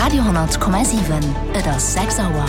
Radio 10,7 et ass 6 Auer.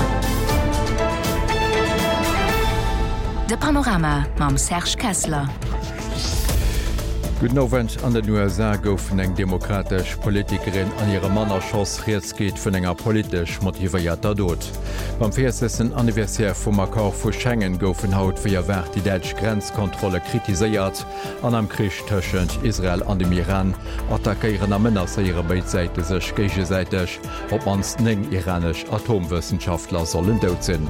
De Panorama mam Serge Kessler. Guten Abend an den USA goufen eng demokratisch Politikerin an ihre Mannerschoss Reetsgeet vun enger politisch motivéierter Dod. Beim 40. Anniversär vum Akkkor vu Schengen goufen haut fir wer die Däitsch Grenzkontrolle kritiséiert an am Krich tëschend Israel an dem Iran attackéieren a Mënner ihre Beitseite sech gegesäitech, op ans neng iranisch Atomwissenschaftler sollen dout sinn.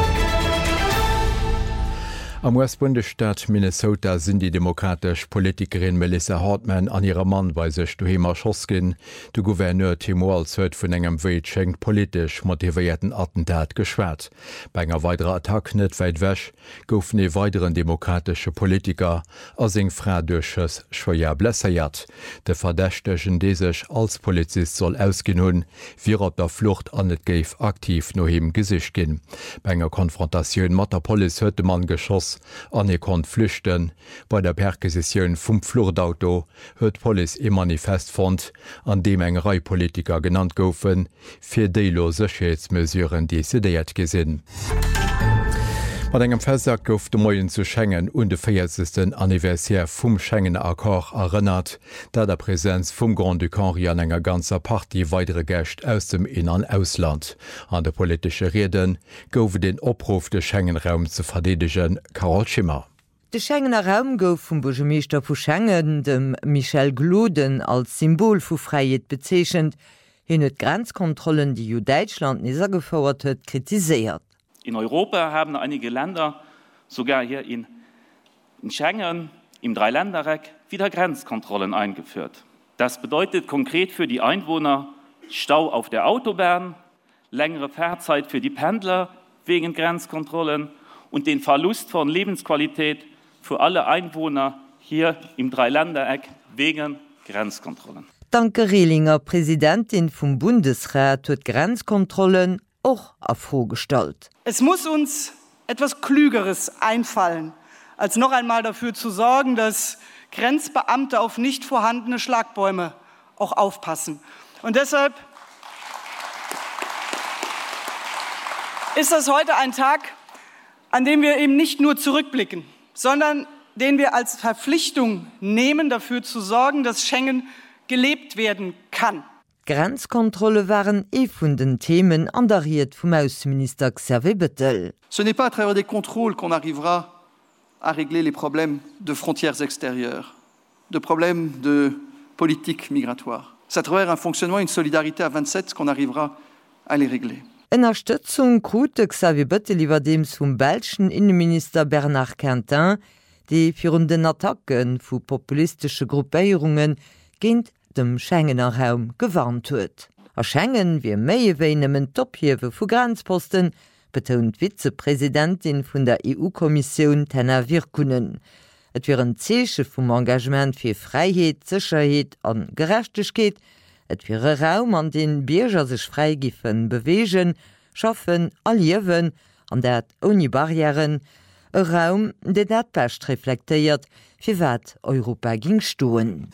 Am US-Bundesstaat Minnesota sind die demokratisch Politikerin Melissa Hartman an ihrer Mann bei sech duhemer Schoss gin. De Gouverneur Tim Walz huet vun engem Weet schenkt politisch motivierten Attentat geschwert. Bei enger weiterer Attack net weit wäch goufen e weiteren demokratische Politiker as eng Fradurches schwéier blässeriert. De Verdächtegen déesech als Polizist soll ausgin hunn, wie op der Flucht an net géif aktiv no him Gesicht ginn. Bei enger Konfrontatioun mat der Poli huet de Mann geschoss, an e kon flüchten. Bei der Perquisitionun vum Flurdauto huet Police e Manifest fand, an dem eng Reipolitiker genannt goufen, fir déilo Sicherheitsmesuren desideiert gesinn. Mat engem Festsack gouf de Moien zu Schengen und de 40. Anniversär vum Schengen-Akkor erënnert, da der Präsenz vum Grand du Canry an enger ganzer Party weitere Gächt aus dem In- an Ausland. An de politische Reden goufe den Opruf de Schengen-Raum zu verdedigen Carol Schimmer. De Schengener Raum gouf vum Burgermeester vu Schengen, dem Michel Gloden, als Symbol vu Freiheit bezeechent, hin et Grenzkontrollen, die Deutschland nieser gefordert huet, kritiséiert. In Europa haben einige Länder, sogar hier in Schengen, im Dreiländereck, wieder Grenzkontrollen eingeführt. Das bedeutet konkret für die Einwohner Stau auf der Autobahn, längere Fahrzeit für die Pendler wegen Grenzkontrollen und den Verlust von Lebensqualität für alle Einwohner hier im Dreiländereck wegen Grenzkontrollen. Danke Rehlinger, Präsidentin vom Bundesrat, huet Grenzkontrollen auch afrogestalt. Es muss uns etwas Klügeres einfallen, als noch einmal dafür zu sorgen, dass Grenzbeamte auf nicht vorhandene Schlagbäume auch aufpassen. Und deshalb ist das heute ein Tag, an dem wir eben nicht nur zurückblicken, sondern den wir als Verpflichtung nehmen, dafür zu sorgen, dass Schengen gelebt werden kann. Grenzkontrolle waren vun den Themen anderiert vom Außenminister Xavier Bettel. Ce n'est pas à travers des contrôles qu'on arrivera à régler les problèmes de frontières extérieures, de problèmes de politique migratoire. C'est à travers un fonctionnement, une solidarité à 27 qu'on arrivera à les régler. Unterstützung krute Xavier Bettel iwwer dem zum belschen Innenminister Bernard Quentin, die für den Attacken vu populistische Gruppierungen ginnt dem Schengener Raum gewarnt huet. A Schengen wie méiewéinemmen Topiewe vu Grenzposten, betont Vizepräsidentin vun der EU-Kommission Tenna Virkunen. Et wären Zeche vum Engagement fir Freiheet, Sicherheet an Gerechtigkeit, et wäre Raum an den Bierger sech freigiffen bewegen, schaffen, alliewen, an dat ohne Barrieren, e Raum, de dat best reflekteiert, fir wat Europa ging stoen.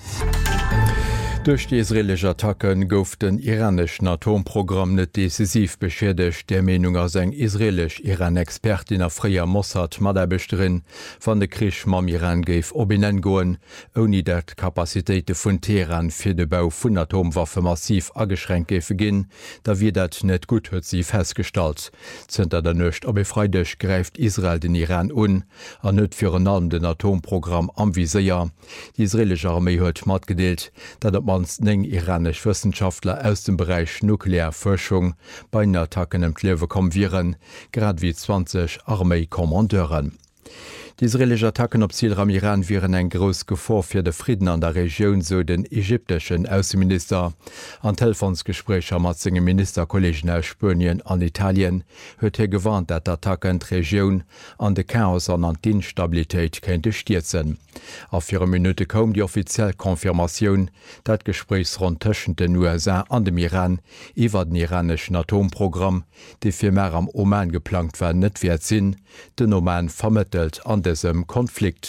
Durch die israelische Attacken gouf den iranischen Atomprogramm net decisiv beschädigt, der Meinung als eng israelisch-Iran-Expertin a freier Mossad Madabestrin van de Krich mam Iran geif obinen goen, oni dat Kapazitéite vun Teheran fir de Bau vun Atomwaffe massiv ageschränkt gefe ginn, da wie dat net gut huet sie feststalt. Zter der nëcht ob freidech greift Israel den Iran an net fir an allem den Atomprogramm anviséier. Die israelische Armee huet mat gedeelt, dat neng iranisch Wissenschaftler aus dem Bereich Nuklearforschung bei den Attacken im Klewe kommen, grad wie 20 Armeekommandeuren. Die israelische Attacken op Ziel am Iran wären ein groß Gefahr für den Frieden an der Region, so den ägyptischen Außenminister. An Telefonsgesprächer mit seinen Ministerkollegen aus Spanien an Italien hat gewarnt, dass die Attacken die Region an den Chaos und an die Instabilität könnte stürzen. Auf 4 Minuten kam die offizielle Konfirmation, dass Gesprächsrunde zwischen den USA und dem Iran über den iranischen Atomprogramm, die für mehr am Oman geplant werden, nicht wert sind, den Oman vermittelt an diesem Konflikt.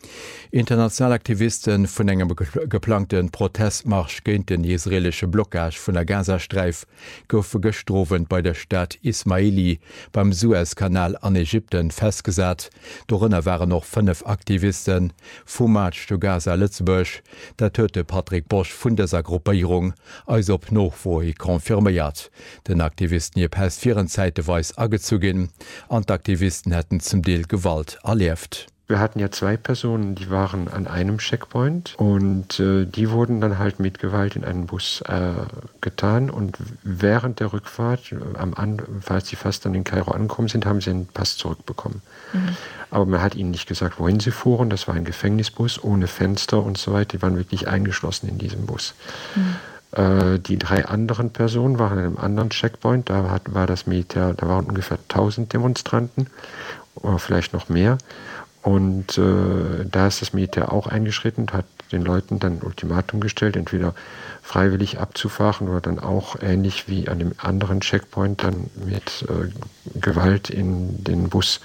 Internationalaktivisten vun engem geplanten Protestmarsch géint den israelsche Blockage vun der Gazastreif goufe gestrowen bei der Stadt Ismaili beim Suezkanal an Ägypten festgesat. Dorënner waren noch 5 Aktivisten vum Matsch to Gaza Lützeburg, der töte Patrick Bosch vun dieser Gruppierung als op noch vorhi konfirmiert. Den Aktivisten je pest 4 Zeiteweis agezugin, an Aktivisten hätten zum Deel Gewalt erlieft. Wir hatten ja 2 Personen, die waren an einem Checkpoint und die wurden dann halt mit Gewalt in einen Bus getan und während der Rückfahrt, falls sie fast an den Kairo angekommen sind, haben sie einen Pass zurückbekommen. Mhm. Aber man hat ihnen nicht gesagt, wohin sie fuhren. Das war ein Gefängnisbus ohne Fenster und so weiter. Die waren wirklich eingeschlossen in diesem Bus. Mhm. Die 3 anderen Personen waren an einem anderen Checkpoint. Da war das Militär, da waren ungefähr 1000 Demonstranten oder vielleicht noch mehr. Und da ist das Militär auch eingeschritten und hat den Leuten dann ein Ultimatum gestellt, entweder freiwillig abzufahren oder dann auch ähnlich wie an dem anderen Checkpoint dann mit Gewalt in den Bus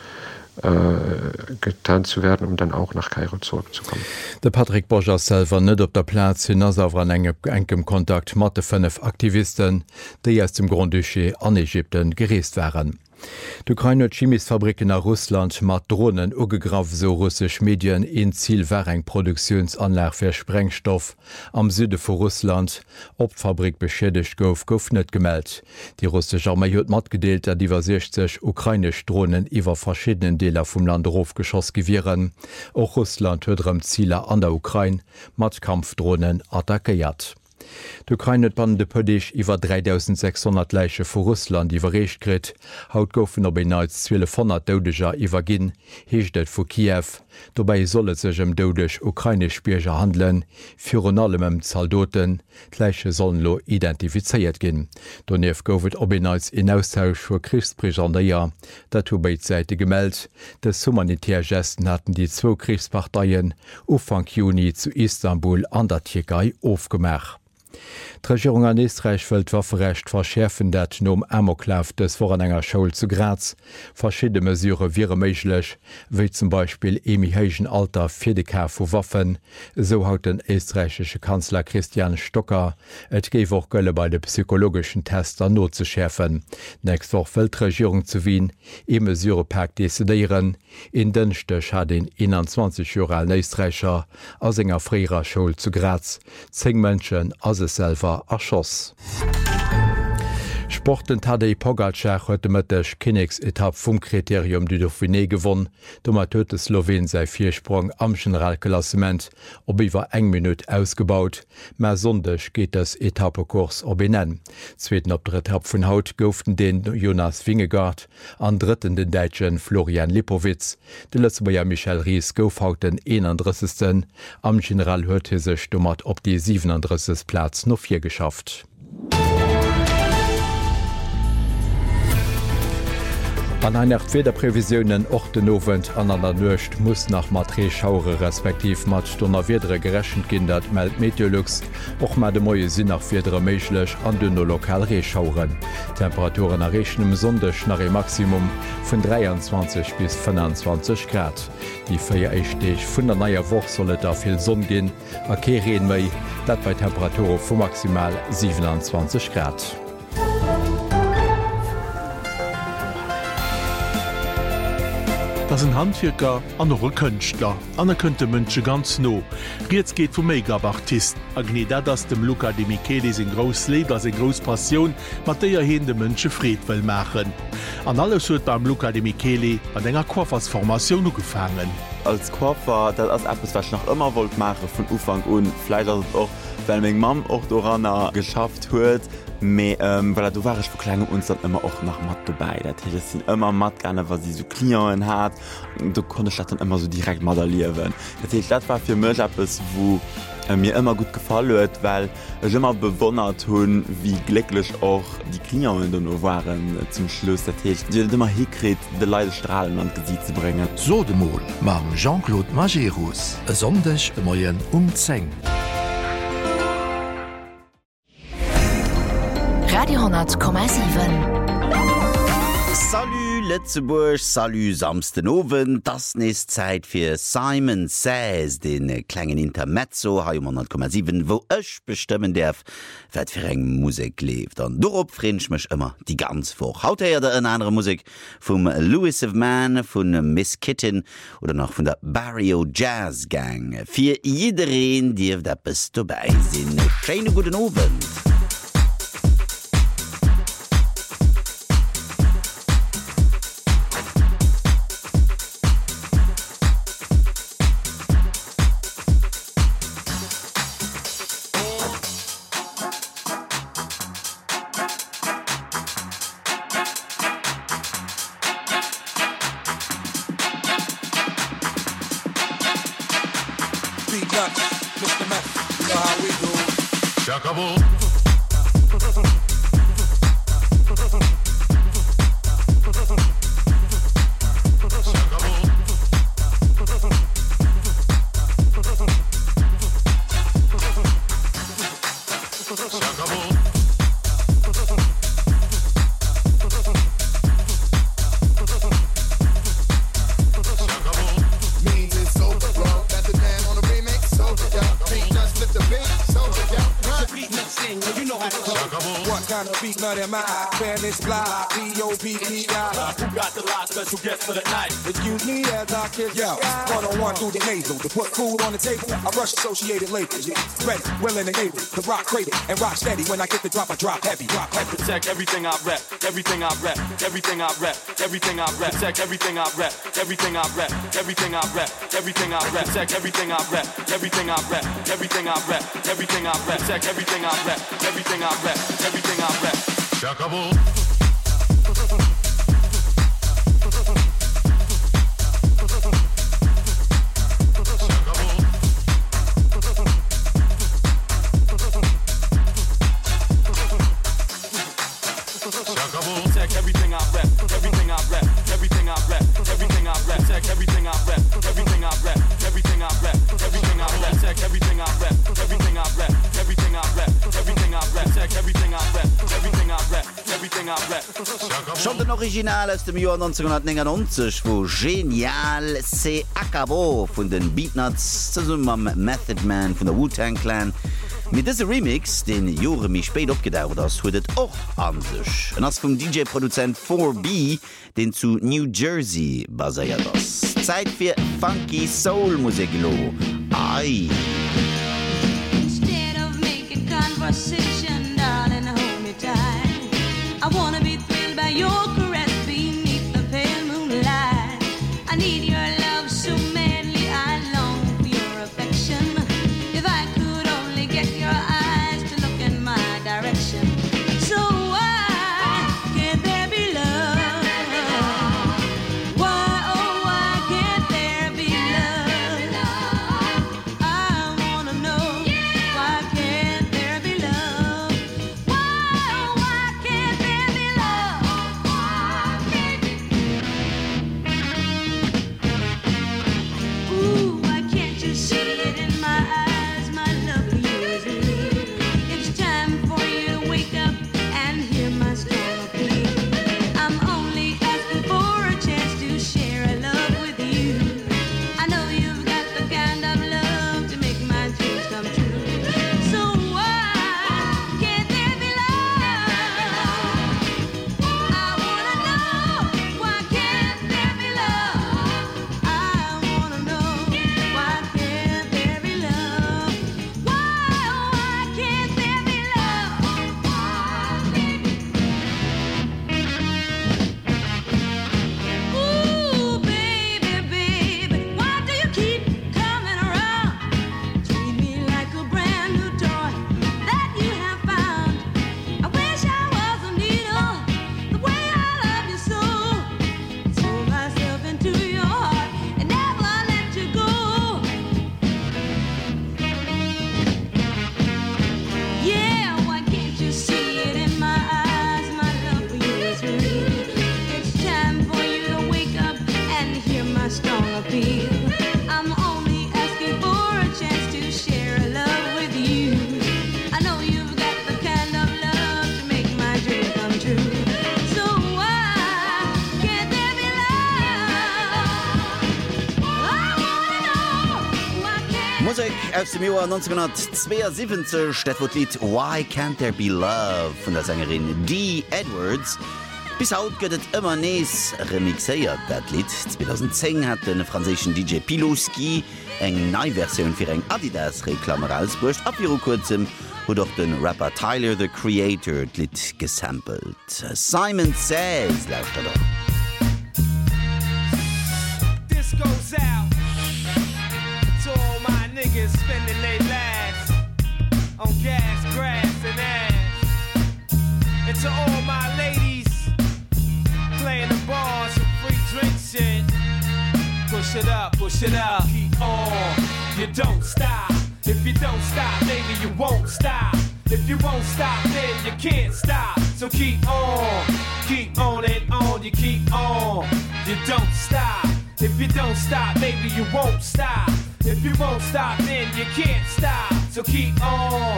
getan zu werden, um dann auch nach Kairo zurückzukommen. Der Patrick Bosch selber net op der Platz hinaus auf an engem Kontakt mat 5 Aktivisten, die aus dem Grand Duché an Ägypten gereest waren. D'Ukraine Chemisfabriken a Russland mat Drohnen ugegraf so russsisch Medien in Ziel war eng Produktionsanlag fir Sprengstoff am Süde vu Russland op Fabrik beschädigt gouf net gemeldt. Die russische Armee huet mat gedeelt, dat iwwer 60 ukrainisch Drohnen iwwer verschiedenen Deler vum Land Rofgeschoss gewieren. Auch Russland huet Zieler an der Ukraine mat Kampfdrohnen attackiert. D'Ukraine et bande pëdech iwwer 3600 Leiche vu Russland iwwerrecht krit, haut goufen op beinaits 1200 Doudeger iwwer ginn, heecht et vu Kiew, dobei sollet sech doudech ukrainisch Spierger handeln, fir an allem Zaldoten, d'Leiche sollen lo identifizeiert ginn. Donneef goufet op beinaits in Austausch vu Kriegsbrigandier, dat hu beitsäite gemeldt, des humanitär Gesten hatten die 2 Kriegsparteien Ufang Juni zu Istanbul an der Türkei aufgemacht. Die Regierung an Österreich will Waffenrecht verschärfen, dat nom Amoklauf des vor enger Schoul zu Graz. Verschiedene Mesure wäre möglich, wie zum Beispiel emihégen Alter für die Kauf von Waffen. So haut den österreichische Kanzler Christian Stocker. Et gäbe auch Gölle bei den psychologischen Tests not zu schärfen. Nächste Woche will die Regierung zu Wien Mesurepakt dezidieren. In Dünstech hat den 21-jährigen Österreicher aus enger freier Schule zu Graz 10 Menschen als es selber erschoss. Sporten Tadej Pogacar huet Mëttech Kinnex-Etapp vum Kriterium du Dauphiné gewonnen, dommer huet Slowen sei Viersprung am Generalklassement op iwwer 1 Minute ausgebaut, ma sondech geht es Etappekurs op benennen. Zweeten op der Etapp vun Haut gouften den Jonas Vingegaard, an dritten den Deitschen Florian Lipowitz, de Lëtzebauer Michael Ries gouf haut den 31. Am General huet hi sech dommert op die 37. Platz no 4 geschafft. An einer Wetterprävisionen och den Novent an der Nucht muss nach Matre Schaure respektiv mat Donner Wedere gerechnet gin, dat meldt Meteorlux och mat de moie sinn nach Wedere méiglech an dënner Lokalreschauren. Temperaturen errechen Sondech nach e Maximum vun 23 bis 25 Grad. Die Féieréichtech vun der naier Woch sollet a vill Sonn ginn, a Kereen méi, dat bei Temperature vu maximal 27 Grad. Das sind Handwerker, andere Künstler, anerkannte Mënsche ganz no. Jetzt geht vom Make-up-Artist. Agni das dem Luca de Michele sein groß Leben, sein groß Passion, mit der hin de Mënsche Fried will machen. An alles wird beim Luca de Michele an enger Coiffersformation gefangen. Als Coiffeur, das ist etwas, was ich noch immer wollte machen, von Anfang an. Vielleicht auch, weil meine Mom auch daran geschafft hat. Weil du warst vor kleine uns dann immer auch nach Matt dabei. Das sind immer Matt gerne, was sie so Klienten hat. Und du konntest das dann immer so direkt modellieren. Das war für mich etwas, wo mir immer gut gefallen hat, weil ich immer bewundert habe, wie glücklich auch die Klienten dann waren zum Schluss. Die haben immer hingekriegt, die Leute strahlen an das Gesicht zu bringen. So de Mol, mam Jean-Claude Majerus. Sonntag immerhin 10. Radio 10,7. Salut Lützeburg, salut samsten Owen, das ist Zeit für Simon Says, den kleinen Intermezzo, Hi 100,7, wo ich bestimmen darf, was für eine Musik lebt. Und darauf freue ich mich immer die ganze Woche. Heute ja eine andere Musik vom Louis of Man, von Miss Kitten oder noch von der Barrio Jazz Gang. Für jeden, der da bist dabei sind. Schönen guten Abend. Mr. Meth, you know how we do. Chacabo. Beat nut in my eye, Spanish fly, P-O-P-P-I. Who got the last special guest for the night? Excuse me as I kiss yo, one-on-one through the nasal. To put food on the table, I rush associated labels. Ready, willing and able to rock crazy and rock steady. When I get the drop, I drop heavy. Protect everything I rep, everything I rep, everything I rep, everything I rep. Protect everything I rep, everything I rep, everything I rep, everything I rep. Protect everything I rep, everything I rep, everything I rep, everything I rep. Protect everything I rep, everything I rep, everything I rep. Chacabo. Check everything I rep, everything I rep, everything I rep, everything I rep, check everything I rep, everything I rep, everything I rep, everything I rep, check everything I rep, everything I rep, everything I rep, everything I rep, check everything I rep, everything I rep, everything I rep. Schon den Original aus dem Jahr 1999, wo genial Se Acabó von den Beatnuts zusammen am Method Man von der Wu-Tang Clan. Mit diesem Remix, den Jahre mich spät abgedauert hat, wird es auch an sich. Und das vom DJ-Produzent 4B, den zu New Jersey basiert ist. Zeit für funky Soul-Musik. Ai! Instead of making conversation, darling, hold me tight. I wanna be thrilled by your caress beneath the pale moonlight. I need your love so madly, I long for your affection. If I could only get your eyes to look in my direction. So why can't there be love? Why, oh, why can't there be love? I aus dem Jahr 1972, das wird Lied Why Can't There Be Love von der Sängerin Dee Edwards. Bis haut gëtt immer nees remixéiert dat Lied. 2010 hat den franzésischen DJ Piloski eng Neiversion fir eng Adidas-Reklamer ausbrucht. Ab ihrer kurzem wo doch den Rapper Tyler the Creator Lied gesampelt. Simon Says lauscht er doch. This goes out to all my niggas spending their lives on gas, grass, and ass. And to all my ladies playing the bars and free drinks and push it up, keep on. You don't stop. If you don't stop, maybe you won't stop. If you won't stop, then you can't stop. So keep on and on, you keep on. You don't stop. If you don't stop, maybe you won't stop. If you won't stop, then you can't stop. So keep on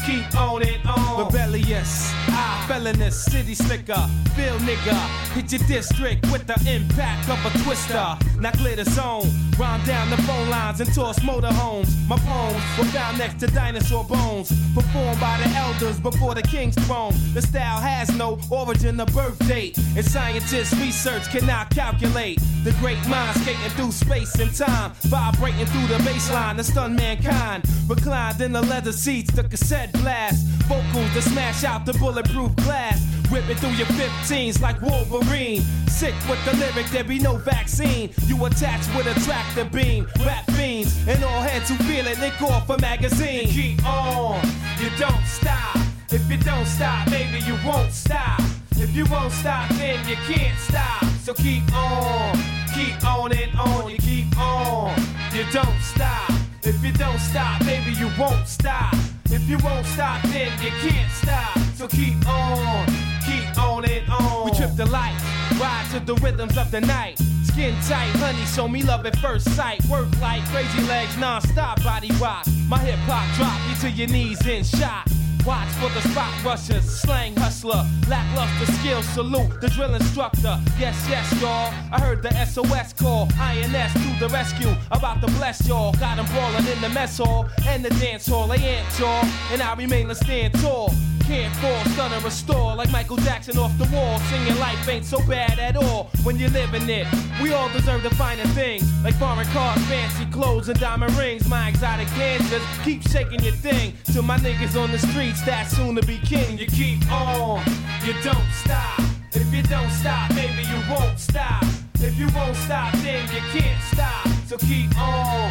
and on. Rebellious, felonious, city slicker, Bill nigga. Hit your district with the impact of a twister. Now clear the zone, rhyme down the phone lines and toss motorhomes. My poems were found next to dinosaur bones, performed by the elders before the king's throne. The style has no origin or birth date, and scientists research cannot calculate. The great mind skating through space and time, vibrating through the baseline to stun mankind. Reclined in the leather seats, the cassette blast, vocals to smash out the bulletproof glass. Ripping through your 15s like Wolverine. Sick with the lyric, there be no vaccine. You attached with a tractor beam. Rap fiends and all heads who feel it, lick off a magazine. Keep on, you don't stop. If you don't stop, maybe you won't stop. If you won't stop, then you can't stop. So keep on and on, you keep on. You don't stop. If you don't stop, maybe you won't stop. If you won't stop, then you can't stop. So keep on and on. We trip the light, ride to the rhythms of the night. Skin tight, honey, show me love at first sight. Work like crazy legs, non-stop body rock. My hip-hop drop you to your knees in shot. Watch for the spot rushers, slang hustler, lackluster skill, salute the drill instructor. Yes, y'all, I heard the SOS call. INS to the rescue, about to bless y'all. Got them brawling in the mess hall and the dance hall. They ain't y'all, and I remain to stand tall. Can't fall, stun and restore like Michael Jackson off the wall. Singing life ain't so bad at all when you're living it. We all deserve the finer things like foreign cars, fancy clothes, and diamond rings. My exotic dancers keep shaking your thing. To my niggas on the streets, that's soon to be king. You keep on, you don't stop. If you don't stop, maybe you won't stop. If you won't stop, then you can't stop. So keep on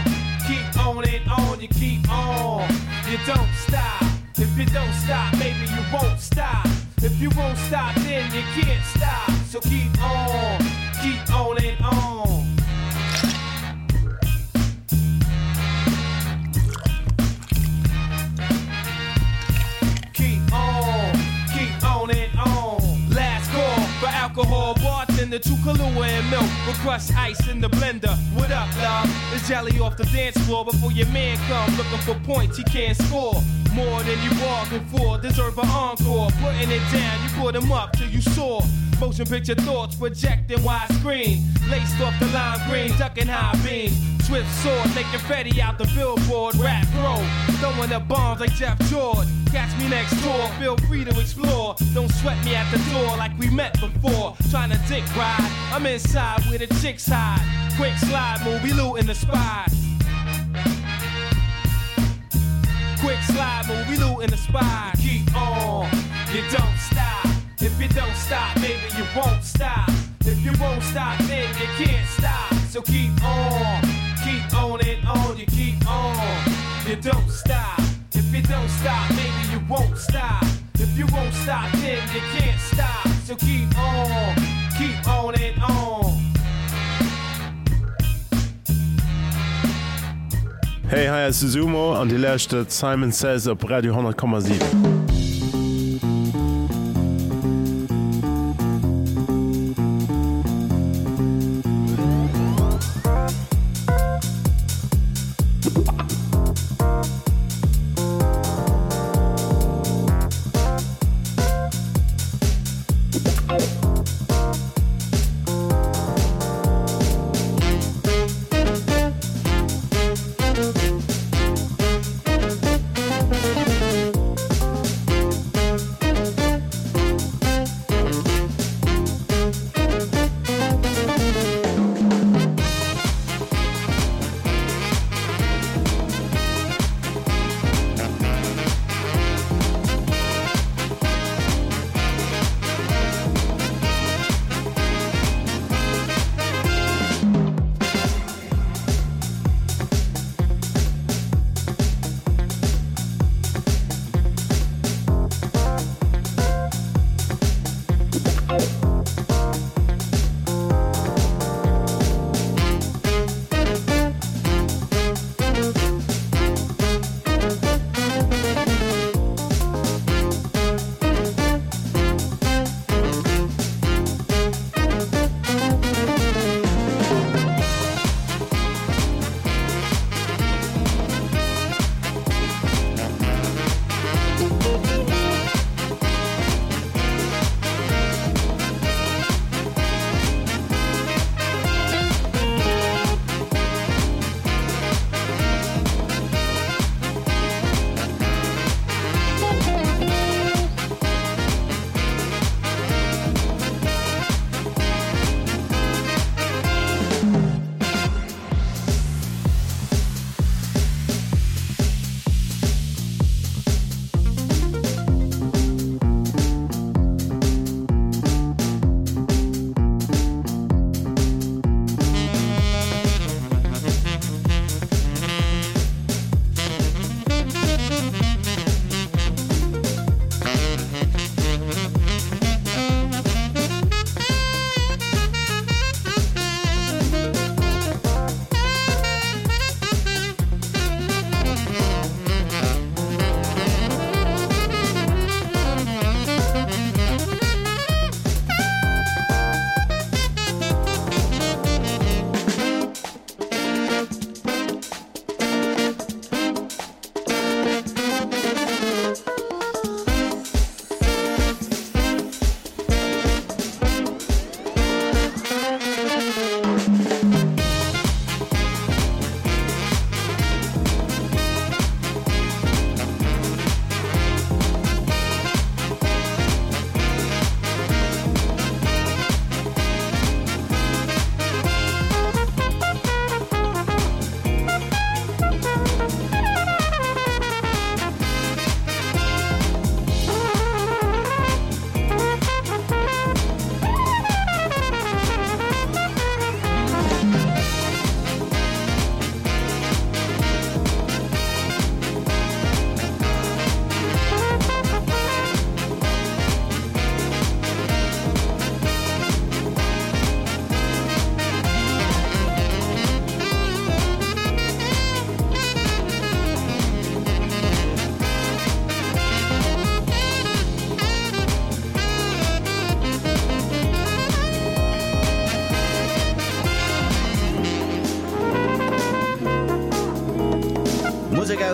and on, you keep on. You don't stop. If you don't stop, maybe you won't stop. If you won't stop, then you can't stop. So keep on and on. Keep on and on. Last call for alcohol, bartender, two Kahlua and milk with crushed ice in the blender. What up, love? It's jelly off the dance floor before your man comes looking for points he can't score. More than you bargained for, deserve an encore. Putting it down, you put him up till you soar. Motion picture thoughts projecting widescreen. Laced off the lime green, ducking high beam. Swift sword, making Fetty out the billboard. Rap pro, throwing up bombs like Jeff George. Catch me next door, feel free to explore. Don't sweat me at the door like we met before. Trying to dick ride, I'm inside where the chicks hide. Quick slide, movie loot in the spot. Quick slide, movie loot in the spot. Keep on, you don't stop. If you don't stop, maybe you won't stop. If you won't stop, then you can't stop. So keep on and on, you keep on. You don't stop. If you don't stop, maybe you won't stop. If you won't stop, then you can't stop. So keep on and on. Hey, hi, Suzumo an die Lächte Simon Says op Radio 10,7.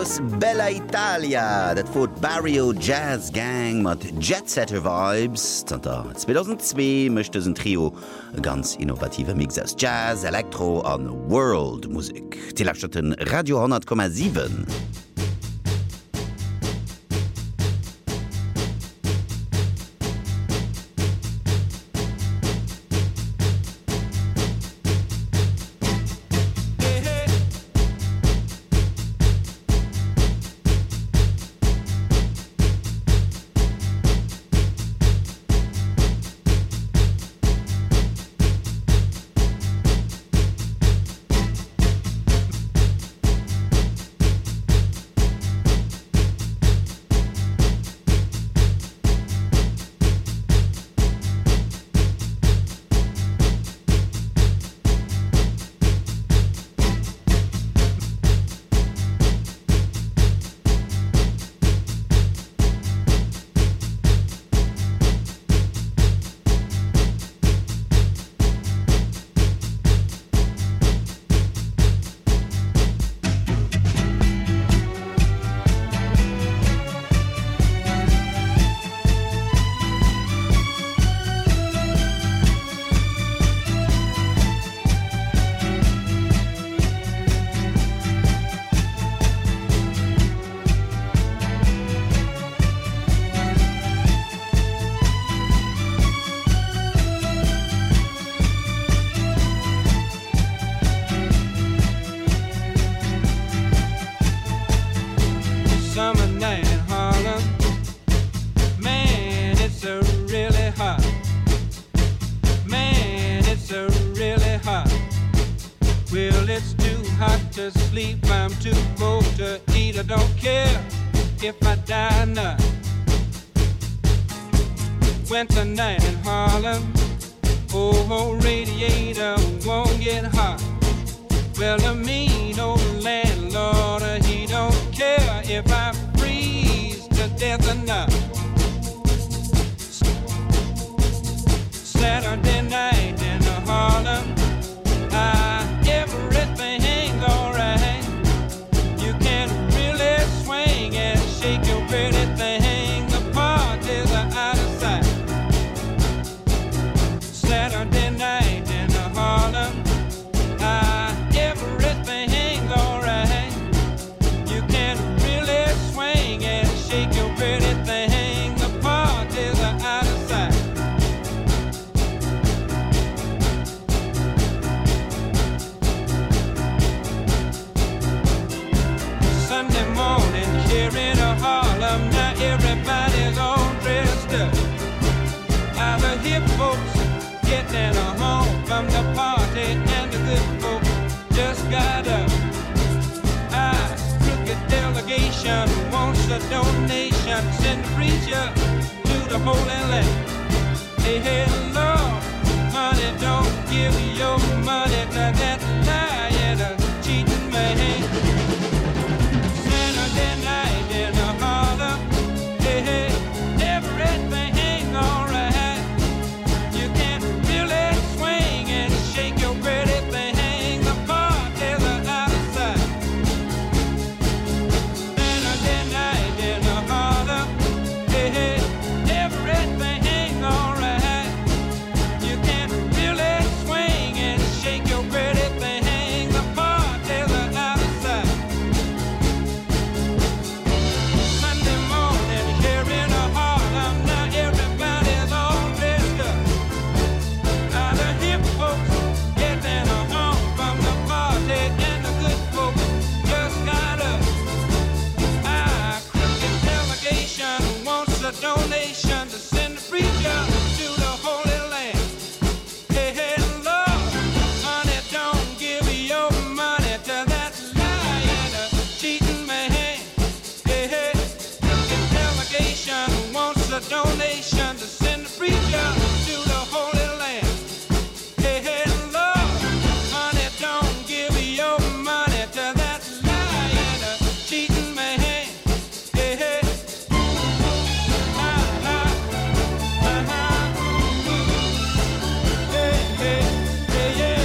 Yes, Bella Italia, dat fot Barrio Jazz Gang mat Jetsetter Vibes. 2002 mëchte ein Trio e ganz innovative Mix aus Jazz, Elektro an World Musik. Tielachchten Radio 10,7. Winter night in Harlem. Oh, radiator won't get hot. Well, the mean old landlord, he don't care if I freeze to death or not. Saturday night in Harlem, everything hangs alright. You can really swing and shake your pretty thing. The parties are out of sight. Saturday night in Harlem, everything hangs alright. You can really swing and shake your pretty thing. The parties are out of sight. Sunday morning here in Harlem, now everybody's all dressed up. All the hip folks getting home from the party, and the good folk just got up. Crooked delegation wants a donation, send the preacher to the Holy Land. Hey, hey, Lord, money don't give your money to that lying, cheating man. Saturday night in Harlem, hey, hey, everything ain't alright. You can't really swing and shake your pretty thing. The parties are out of sight. Saturday night in Harlem, hey, hey, everything ain't alright. You can't really swing and shake your pretty thing. The parties are out of sight. Sunday morning here in Harlem, now everybody's all dressed up. All the hip folks getting home from the party, and the good folks just got up. Crooked delegation wants a donation to send the preacher to the Holy Land. Hey, hey, Lord, money don't give your money to that lying, cheating man. Hey, hey, crooked delegation wants a donation to send the preacher to the Holy Land. Hey, hey, Lord, money don't give your money to that lying, cheating man. Hey, hey, hey, hey, yeah.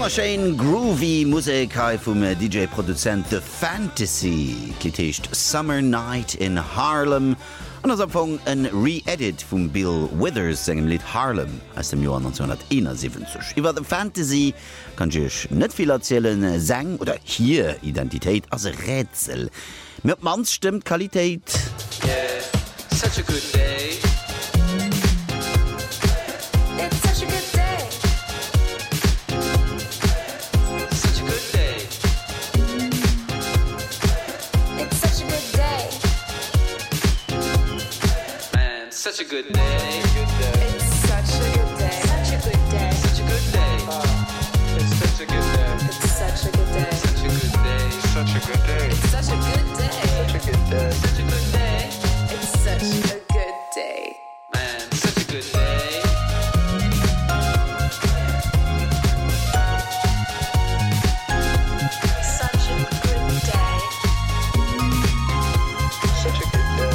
Wonnerschein groovy Musik vum DJ-Produzent The Fantasy klitecht Summer Night in Harlem an ass Anfang en Re-Edit vum Bill Withers engem Lied Harlem aus dem Joar 1971. Iwer The Fantasy kann sech net viel erzielen Säng oder hier Identitéit as e Rätsel. Mit mans stimmt Qualitätit. Yeah, such a good day. Such a good day. It's such a good day. Such a good day. Such a good day. It's such a good day. It's such a good day. Such a good day. Such a good day. It's such a good day. Such a good day. Such a good day. It's such a good day. Man, such a good day. Such a good day. Such a good day.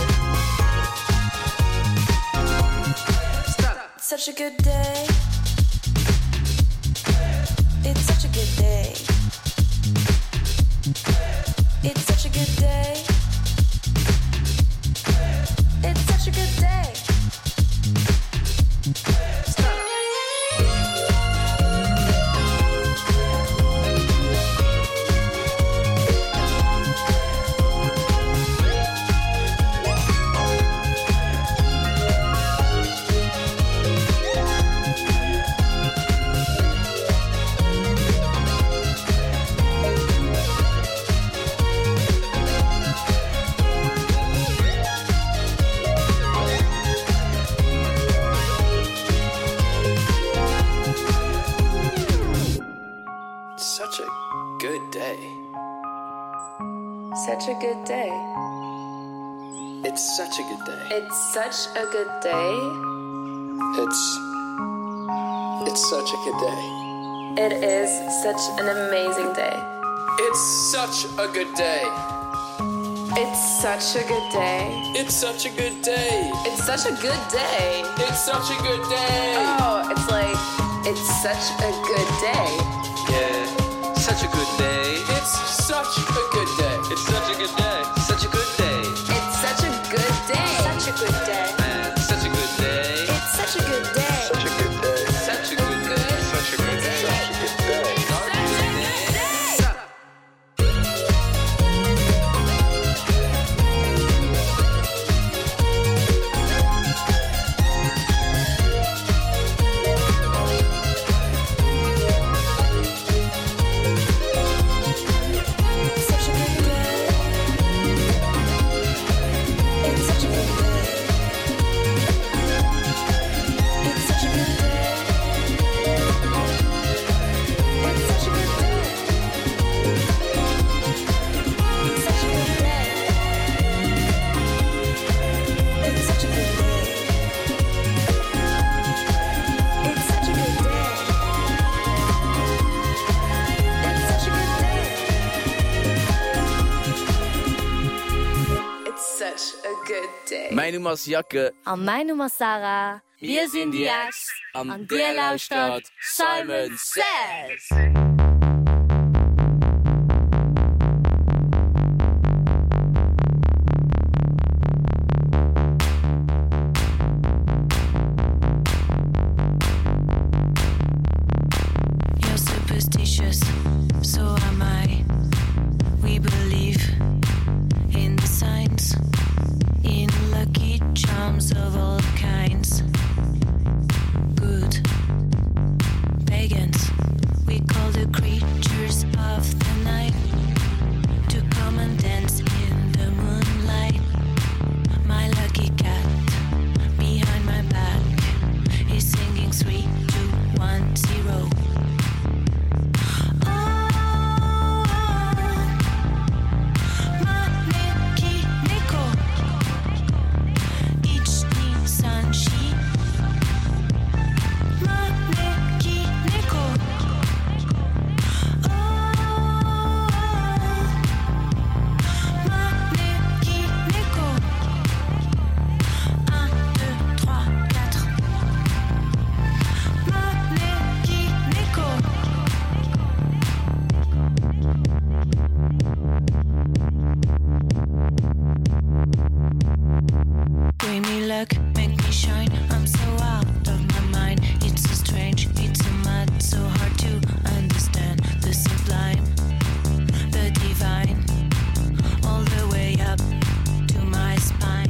Such a good day. It's such a good day. It's such a good day. It's such a good day. Such a good day. Such a good day. It's such a good day. It's such a good day. It's such a good day. It is such an amazing day. It's such a good day. It's such a good day. It's such a good day. It's such a good day. It's such a good day. Oh, it's like it's such a good day. Yeah, such a good day. It's such a good day. It's such a good day. Such a good day. It's such a good day. Such a good day. Man, such a good day. It's such a good day. Such a good day. Such a good day. Such a good day. Such a good day. Mein Nummer Jacke an mein Nummer Sarah. Wir sind die Axt an der Lautstadt Simon Says. You're superstitious, so am I. We believe in the signs. In lucky charms of all kinds. Good pagans, we call the creatures of the night to come and dance in the moonlight. My lucky cat behind my back is singing 3, 2, 1, 0. Each bring me luck, make me shine. I'm so out of my mind. It's so strange, it's so mad, so hard to understand. The sublime, the divine, all the way up to my spine.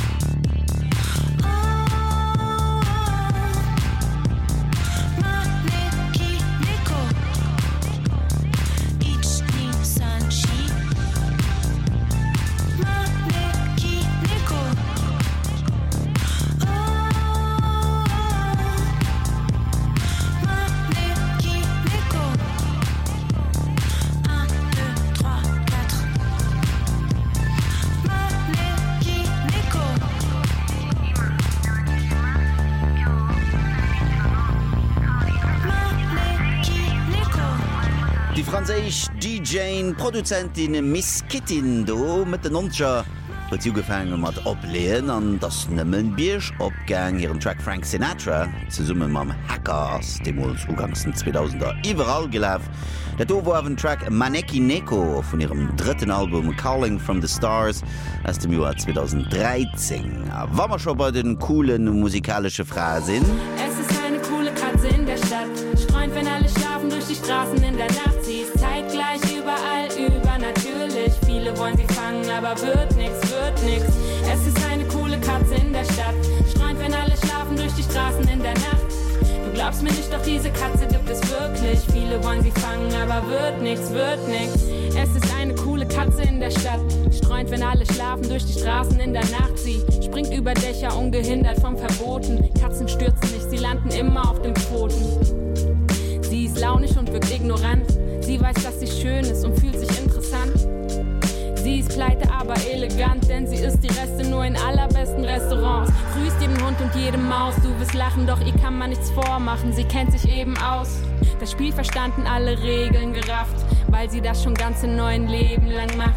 Franzésisch DJ Produzentin Miss Kittin do mit den Nonscher huet ugefangen mat opleen an das nëmmen Biersch opgang ihren Track Frank Sinatra ze summen mam Hackers demols ugangsten 2000er iwwerall gelaf. Dat do war den Track Maneki Neko vun ihrem dritten Album Calling from the Stars aus dem Jahr 2013. Wammer scho bei den coolen musikalsche Phrasen. Es ist eine coole Katze in der Stadt, streunt, wenn alle schlafen durch die Straßen in der Nacht. Sie ist zeitgleich überall, übernatürlich. Viele wollen sie fangen, aber wird nix, wird nix. Es ist eine coole Katze in der Stadt, streunt, wenn alle schlafen durch die Straßen in der Nacht. Du glaubst mir nicht, doch diese Katze gibt es wirklich. Viele wollen sie fangen, aber wird nix, wird nix. Es ist eine coole Katze in der Stadt, streunt, wenn alle schlafen durch die Straßen in der Nacht. Sie springt über Dächer ungehindert vom Verboten. Katzen stürzen nicht, sie landen immer auf den Pfoten. Sie ist launig und wirkt ignorant. Sie weiß, dass sie schön ist und fühlt sich interessant. Sie ist pleite, aber elegant, denn sie isst die Reste nur in allerbesten Restaurants. Grüßt jeden Hund und jede Maus, du wirst lachen, doch ihr kann man nichts vormachen. Sie kennt sich eben aus. Das Spiel verstanden, alle Regeln gerafft, weil sie das schon ganze neuen Leben lang macht.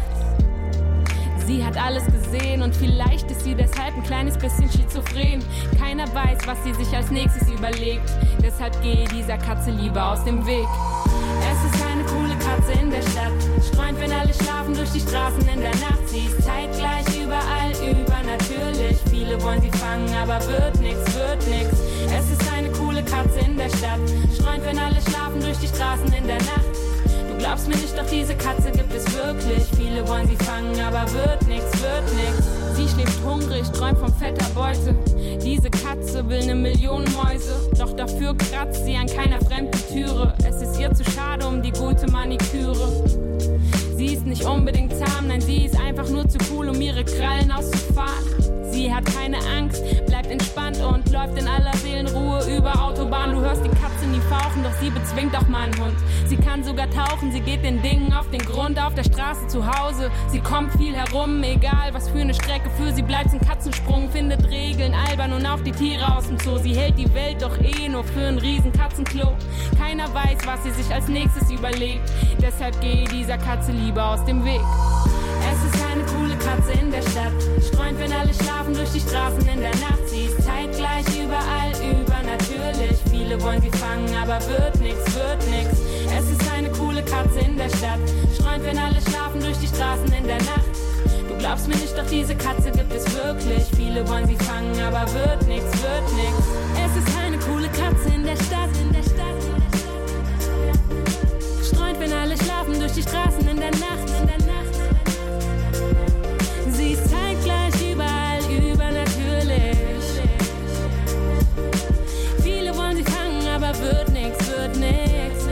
Sie hat alles gesehen und vielleicht ist sie deshalb ein kleines bisschen schizophren. Keiner weiß, was sie sich als nächstes überlegt. Deshalb gehe dieser Katze lieber aus dem Weg. Es ist eine coole Katze in der Stadt, streunt, wenn alle schlafen durch die Straßen in der Nacht. Sie ist zeitgleich überall, übernatürlich. Viele wollen sie fangen, aber wird nix, wird nix. Es ist eine coole Katze in der Stadt, streunt, wenn alle schlafen durch die Straßen in der Nacht. Du glaubst mir nicht, doch diese Katze gibt es wirklich. Viele wollen sie fangen, aber wird nix, wird nix. Sie schläft hungrig, träumt vom fetter Beute. Diese Katze will 1 Million Mäuse, doch dafür kratzt sie an keiner fremden Türe. Es ist ihr zu schade um die gute Maniküre. Sie ist nicht unbedingt zahm, nein, sie ist einfach nur zu cool, um ihre Krallen auszufahren. Sie hat keine Angst, bleibt entspannt und läuft in aller Seelenruhe über Autobahn. Du hörst die Katze nie fauchen, doch sie bezwingt auch meinen Hund. Sie kann sogar tauchen, sie geht den Dingen auf den Grund, auf der Straße zu Hause. Sie kommt viel herum, egal was für eine Strecke für sie bleibt ein Katzensprung, findet Regeln, albern und auch die Tiere aus dem Zoo. Sie hält die Welt doch eh nur für ein riesen Katzenklo. Keiner weiß, was sie sich als nächstes überlegt. Deshalb gehe dieser Katze lieber aus dem Weg. Es ist eine coole Katze in der Stadt, streunt, wenn alle schlafen durch die Straßen in der Nacht. Sie ist zeitgleich überall, übernatürlich. Viele wollen sie fangen, aber wird nix, wird nix. Es ist eine coole Katze in der Stadt, streunt, wenn alle schlafen durch die Straßen in der Nacht. Du glaubst mir nicht, doch diese Katze gibt es wirklich. Viele wollen sie fangen, aber wird nix, wird nix. Es ist eine coole Katze in der Stadt, in der Stadt, in der Stadt. Streunt, wenn alle schlafen durch die Straßen in der Nacht, in der Nacht. Sie ist zeitgleich überall, übernatürlich. Viele wollen sie fangen, aber wird nix, wird nix.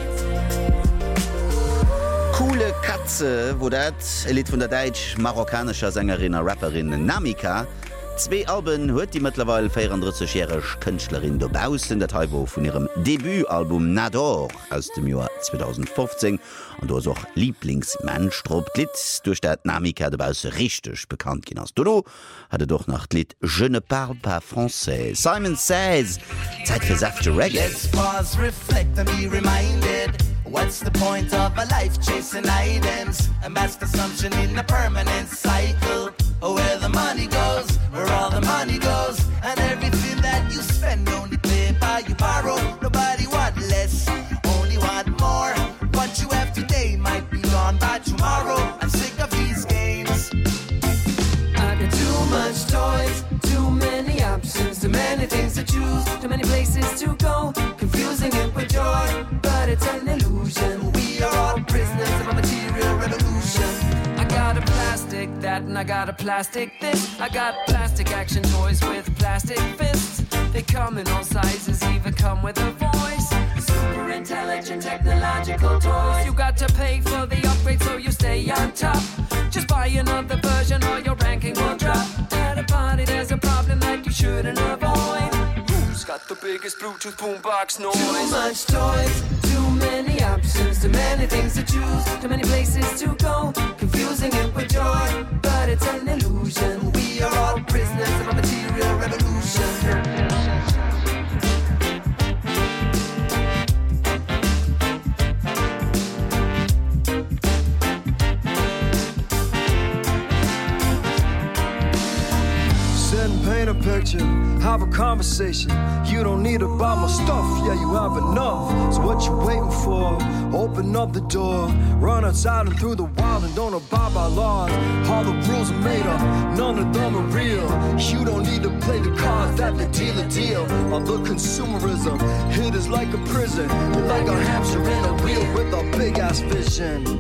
Coole Katze, wo dat Elit von der deutsch-marokkanischer Sängerin und Rapperin Namika. 2 Alben huet die mittlerweile 34-jährige Künstlerin dobausen, der Teil von ihrem Debütalbum Nador aus dem Jahr 2015 und da auch Lieblingsmenschtrop-Lied durch der Namika dobause richtig bekannt ging. Dodo hatte doch nach Lied Je ne parle pas français. Simon Says, Zeit für saftige Reggae. Let's pause, reflect and be reminded. What's the point of a life chasing items? A mass consumption in a permanent cycle. Oh, where the money goes, where all the money goes, and everything that you spend on the paper you borrow. Nobody want less, only want more. What you have today might be gone by tomorrow. I'm sick of these games. I got too much much toys, too many options, too many things to choose, too many places to go, confusing it with joy, but it's an illusion. We are all prisoners of a material revolution. I got a plastic that and I got a plastic this. I got plastic action toys with plastic fists. They come in all sizes, even come with a voice. Super intelligent technological toys. You got to pay for the upgrade so you stay on top. Just buy another version or your ranking will drop. At a party there's a problem that you shouldn't avoid. Who's got the biggest Bluetooth boombox noise? Too much toys, too many options, too many things to choose, too many places to go, confusing it with joy, but it's an illusion. We are all prisoners of a material revolution. Paint a picture, have a conversation. You don't need to buy my stuff, yeah, you have enough. So what you waiting for? Open up the door, run outside and through the wild and don't abide by laws. All the rules are made up, none of them are real. You don't need to play the cards that the deal. All the consumerism, it is like a prison. You're like a hamster in a wheel with a big ass vision.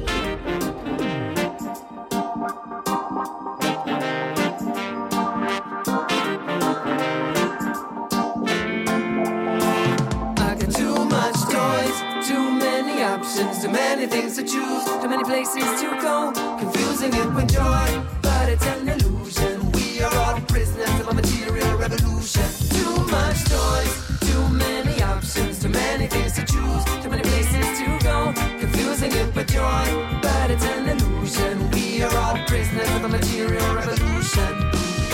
Too many things to choose, too many places to go, confusing it with joy, but it's an illusion. We are all prisoners of a material revolution. Too much toys, too many options, too many things to choose, too many places to go, confusing it with joy, but it's an illusion. We are all prisoners of a material revolution.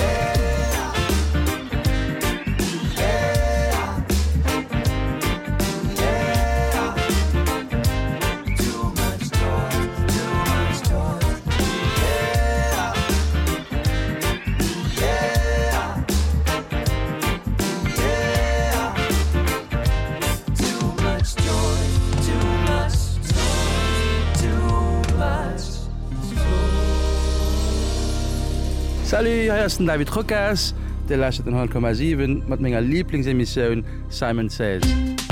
Salut, heißen David Rockers, der lastet den 0,7 mit meiner Lieblingsemission Simon Says.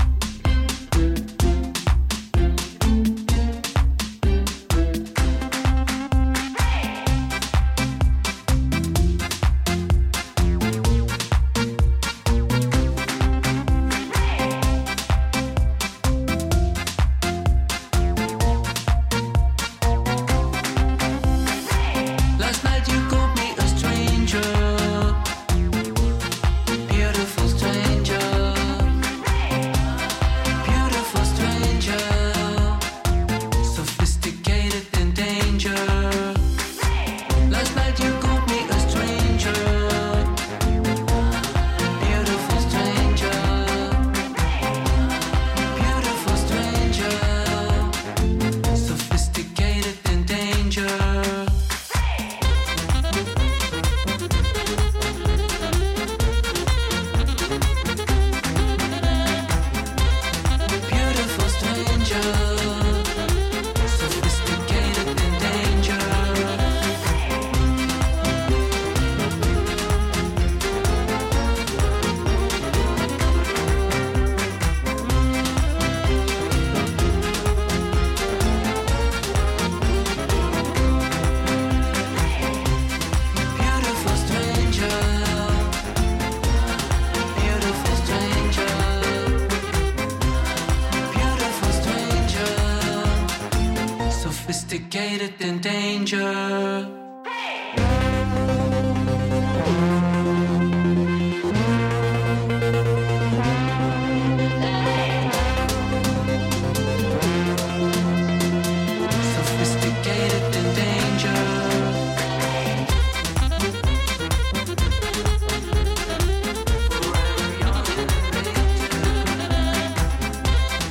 Sophisticated in danger.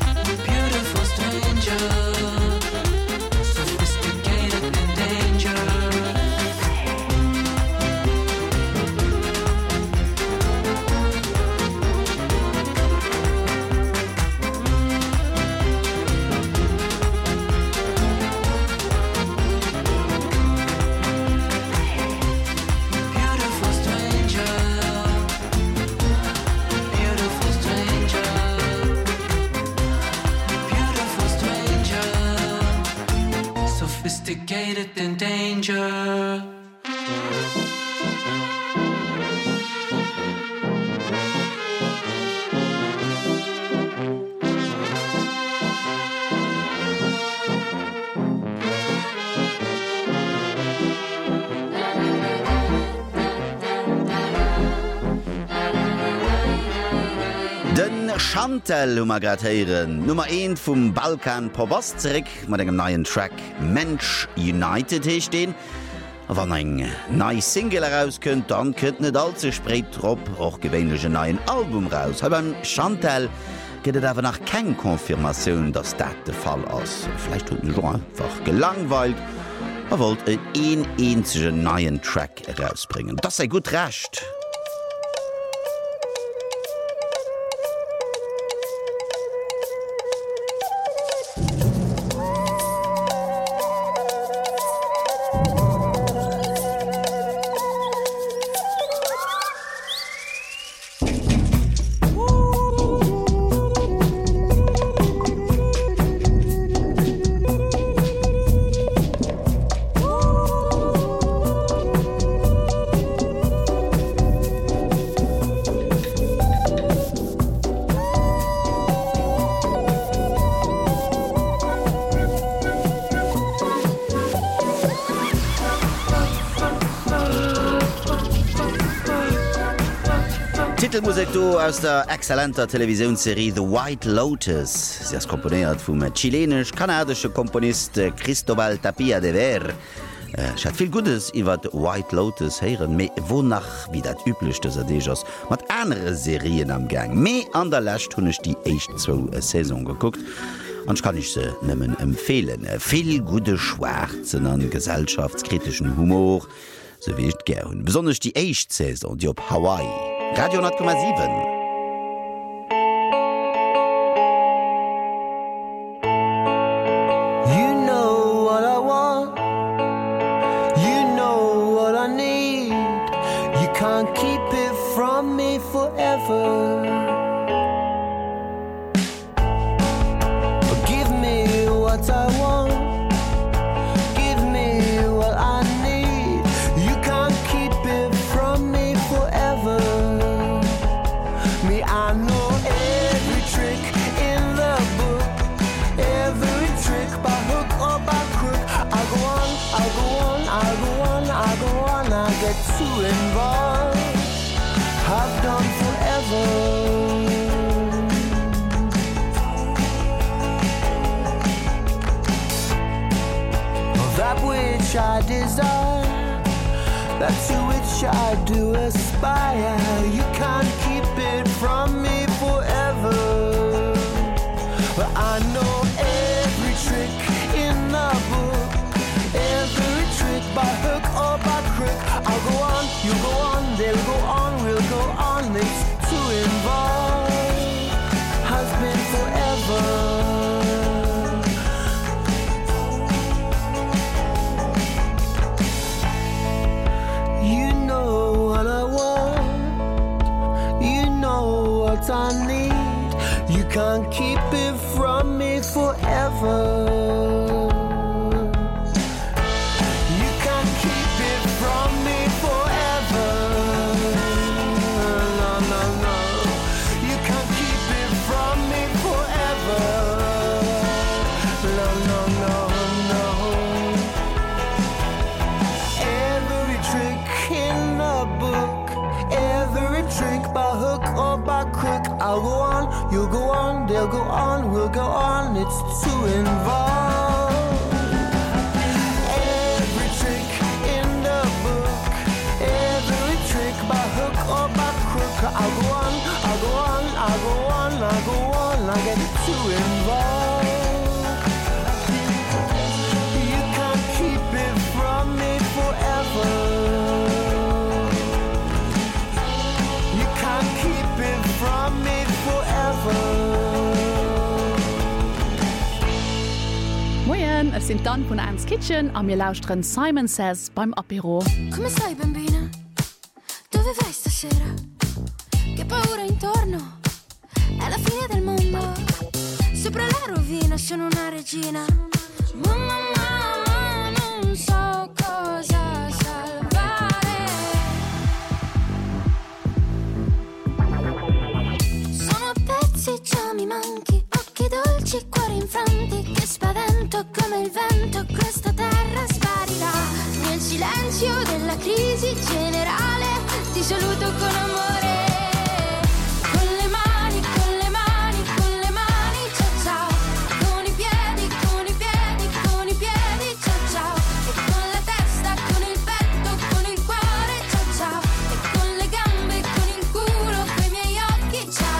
Danger. isolated in danger. Chantal Hummergratieren Nummer 1 vum Balkan Pobastrik mat engem neien Track Mensch United hee stehn. Wann eng nei Single herauskënnt, dann kënnt net allze spreet trop och gewéinlege neien Album raus. Ha beim Chantal gët awer nach keng Konfirmatioun, dats dat de Fall ass. Flächt huet Jo einfach gelangweilt, wollt et eenzege neien Track herausbringen. Dat sei gut recht. Titelmusik do aus der exzellenter Televisionsserie The White Lotus. Sie ist komponiert vom chilenisch-kanadische Komponist Cristobal Tapia de Ver. Ich hat viel Gutes iwwer White Lotus heieren, me wonach wie dat üblich dass Dejos mat andere Serien am Gang. Me an der Lächt hunn ich die echt 2 Saison geguckt. Und kann ich se nimmen empfehlen. Viel gute Schwarzen an gesellschaftskritischen Humor, so wie ich gern. Besonders die Echt-Saison, die op Hawaii. Radio 10,7. You know what I want. You know what I need. You can't keep it from me forever. Give me what I want. Give me what I need. You can't keep it from me forever. I know every trick in the book, every trick by hook or by crook. I go on, I go on, I go on, I go on, I get too involved. I've done forever. That which I desire, that to which I do aspire. You can't keep it from me forever. But I know every trick in the book, every trick by hook or by crook. I'll go on, you go on, they'll go on, we'll go on. It's too involved, has been forever. I need. You can't keep it from me forever. You can't keep it from me forever. No, no, no. You can't keep it from me forever. No, no, no, no. Every trick in the book, every trick by hook or by crook. I'll go on, you'll go on, they'll go on, we'll go on. It's too involved. Every trick in the book, every trick by hook or by crook. I'll go on, I'll go on, I'll go on, I'll go on. I get too involved. You can't keep it from me forever. From me forever. Moin, es sind dann von Anne's Kitchen am mir lauschtren Simon Says beim Apero. Come stai bambina? Dove vai stasera? Che paura intorno? È la fine del mondo. Sopra la rovina sono una regina. Mamma, non so cosa salvare. Sono pezzi, già mi manchi, occhi dolci, cuori infranti, che spavento come il vento, questa terra sparirà. Nel silenzio della crisi generale ti saluto con amore. Con le mani, con le mani, con le mani, ciao ciao. Con i piedi, con i piedi, con i piedi, ciao ciao. E con la testa, con il petto, con il cuore, ciao ciao. E con le gambe, con il culo, coi miei occhi, ciao.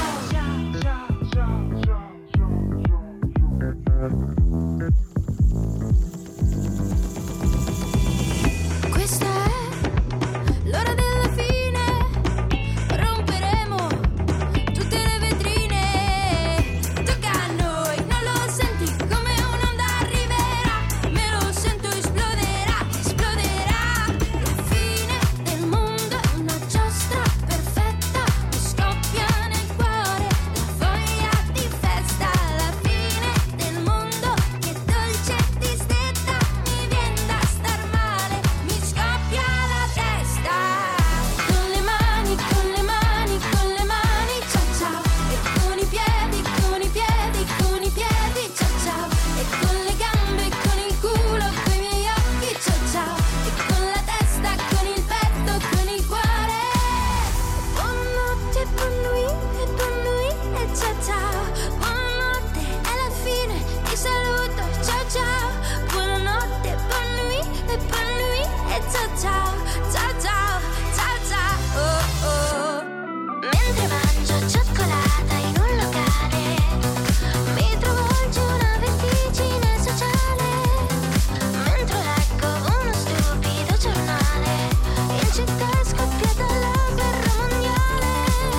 Questa è l'ora della fine, romperemo tutte le vetrine. Tocca a noi, non lo senti come un'onda arriverà, me lo sento, esploderà, esploderà. La fine del mondo è una giostra perfetta, mi scoppia nel cuore la voglia di festa. La fine del mondo, che dolce tristezza, mi viene da star male, mi scoppia la testa. Con le mani, con le mani, con le mani, ciao ciao. E con i piedi, con i piedi, con i piedi, ciao ciao. E con le gambe, con il culo, coi miei occhi, ciao ciao. E con la testa, con il petto, con il cuore. Buonanotte, buon nuit e ciao ciao. Buonanotte, è la fine, ti saluto, ciao ciao. Buonanotte, buon nuit e ciao ciao. Ciao ciao, ciao ciao, oh oh. Mentre mangio cioccolata in un locale, mi travolge una vertigine sociale. Mentre leggo uno stupido giornale, in città è scoppiata la guerra mondiale.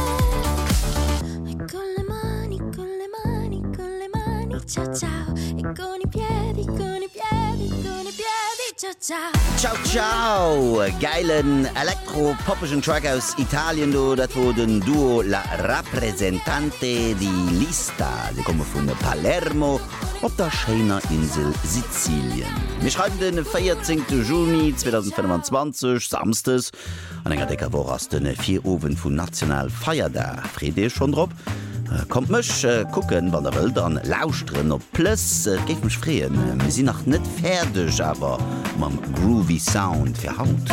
E con le mani, con le mani, con le mani, ciao ciao. E con i piedi, con i piedi, con i piedi, ciao ciao. Ciao ciao, geilen elektropopischen Track aus Italien do, dat wo den Duo La Rappresentante di Lista. Sie kommen von Palermo op der Scheiner Insel Sizilien. Wir schreiben den 14. Juni 2025, samstes, an enger Decker Woche aus den 4 Oven von National Feiertag. Friede schon drauf? Kommt mech gucken, wann der Welt an lauschtren op Plus geif mech freeen. Wir sind noch net fertig, aber mam groovy Sound fir Haut.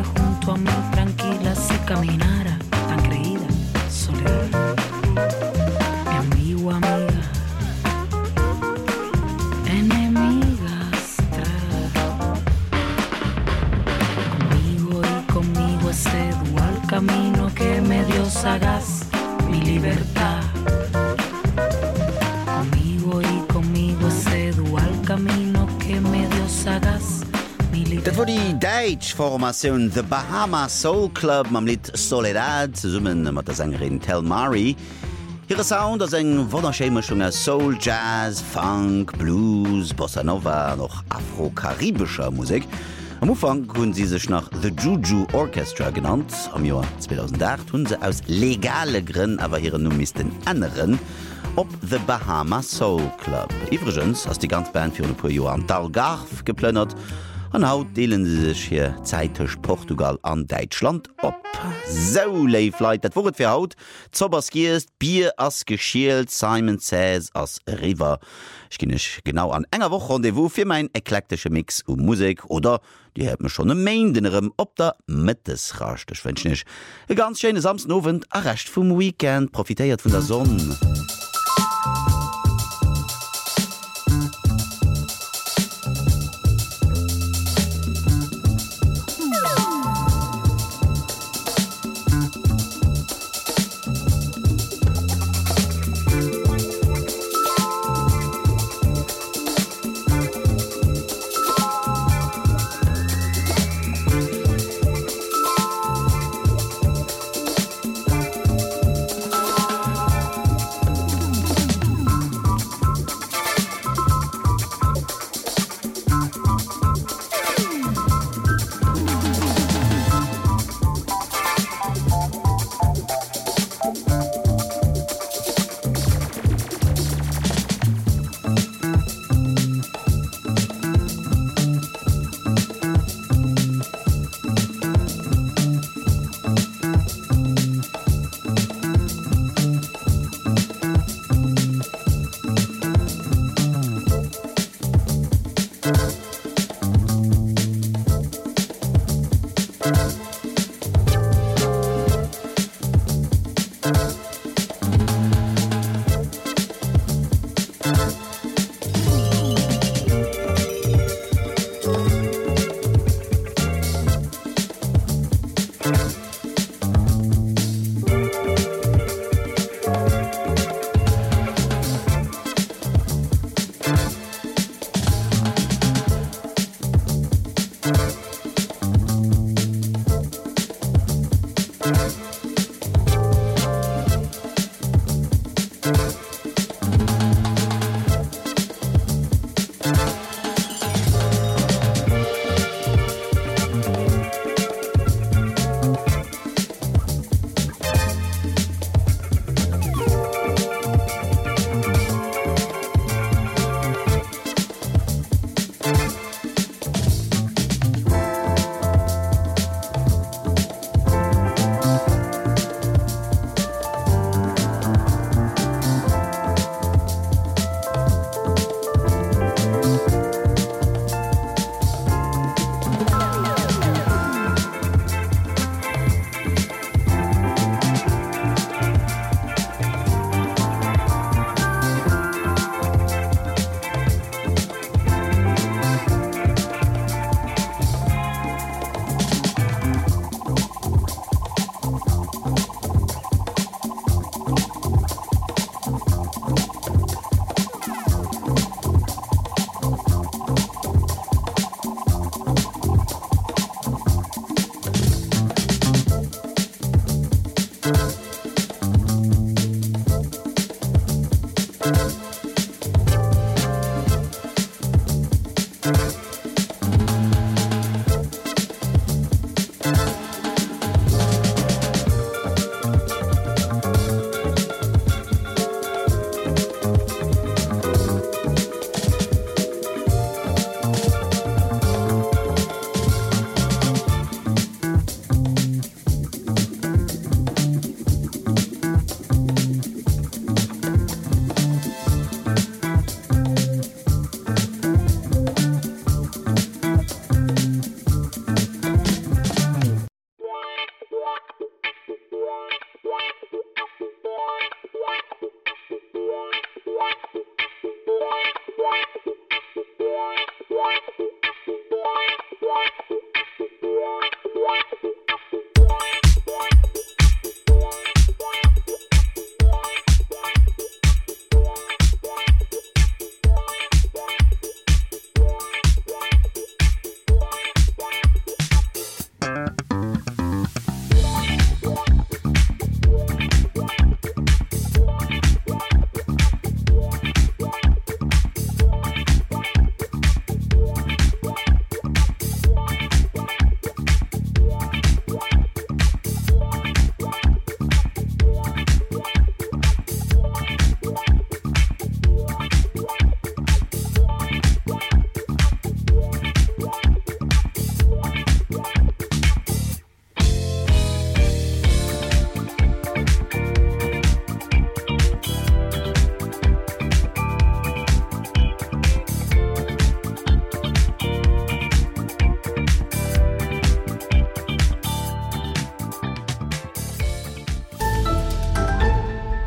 caminara tan creída soledad. sagaz, mi libertad. Conmigo y conmigo ese dual camino que me dio sagaz. Dat war die Deitsch Formatioun The Bahama Soul Club mam Lied Soledad ze summen mat der Sängerin Tel Mari. Hire Sound ass eng Wonnerschemechung as Soul, Jazz, Funk, Blues, Bossa Nova, noch afro-karibischer Musik. Am Ufang hunn sie sech nach The Juju Orchestra genannt. Am Joar 2008 hunn se aus legale Grinn awer hire Nummisten ënneren op The Bahama Soul Club. Iwregens ass die ganz Band fir puer Joer an Dalgarve geplënnert. An haut deelen se sech hier zeitech Portugal an Deitschland op. So Leifleit, dat woret fir haut, Zoberskiest, Bier ass geschielt, Simon Says ass River. Ich ginnech genau an enger Woche Rendezvous fir mein eklektesche Mix Musik oder die heb me schon e Maindenerem op der Mittesrachtech wënschnech. E ganz schöne Samstenowen a recht vum Weekend, profitéiert vun der Sonne.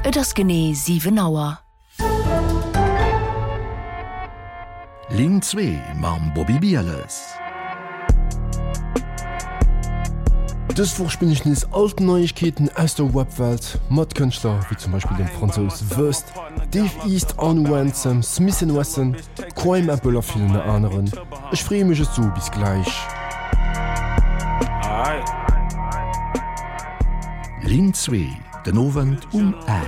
Et ass genee 7 Auer. Ling 2 mam Bobby Bieles. Dëswoch bin ich nes alten Neuigkeiten aus der Webwelt, Modkünstler wie zum Beispiel den Franzos Wurst, Dave East Ransom, Smith & Wesson, Crime Apple a viele anderen. Ich freue mich so bis gleich. Ling 2, den Ovent R.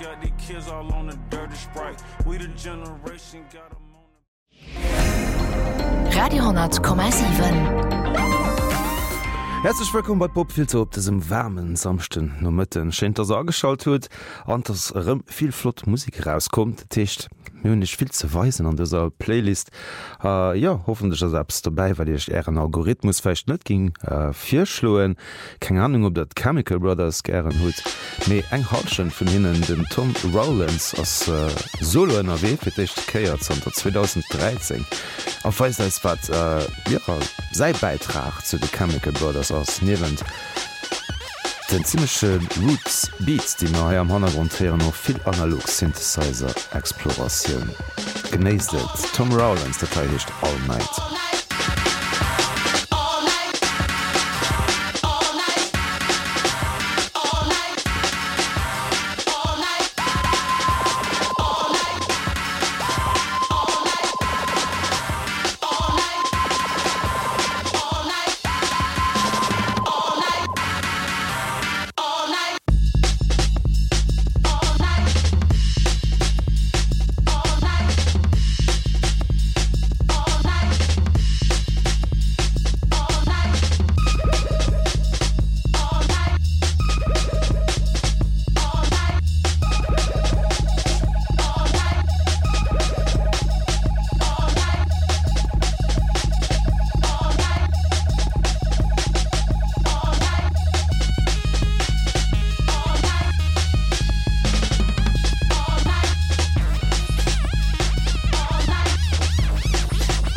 Radio 10,7. Herzlich willkommen bei Popfilter op diesem warmen samsten no Mëtten Schenter angeschalt huet, an dass viel flott Musik rauskommt, Techt nicht viel zu weisen an dieser Playlist. Ja, hoffentlich selbst dabei, weil ich eher einen Algorithmus vielleicht nicht ging vierschloen. Keine Ahnung, ob das Chemical Brothers gern hat. Mehr eng Hartschen von ihnen, den Tom Rowlands als Solo NRW für dich gehört, 2013. Auf weiß das was ja, sein Beitrag zu den Chemical Brothers aus neben den ziemliche Roots Beats, die man hier am Hintergrund hören, noch viel analog Synthesizer Exploration. Genießt Tom Rowlands, der Teil ist All Night.